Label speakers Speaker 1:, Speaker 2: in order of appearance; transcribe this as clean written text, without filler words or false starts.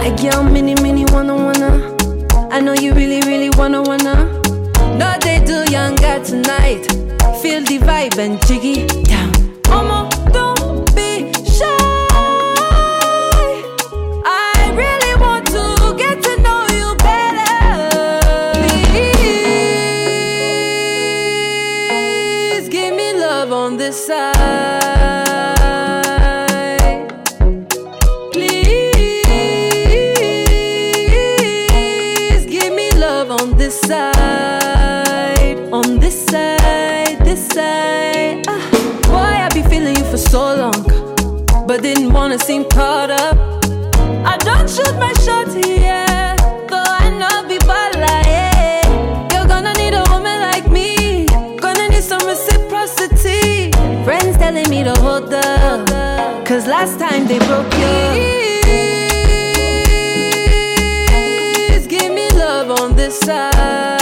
Speaker 1: Like yo, mini, wanna. I know you really wanna. No, they do younger tonight. Feel the vibe and jiggy down. Omo, don't be shy. I really want to get to know you better. Please give me love on this side. Please give me love on this side. On this side, this side. Boy, I be feeling you for so long, but didn't wanna seem caught up. I don't shoot my shot here, though I know people like, you're gonna need a woman like me, gonna need some reciprocity. Friends telling me to hold up, cause last time they broke you. Please give me love on this side.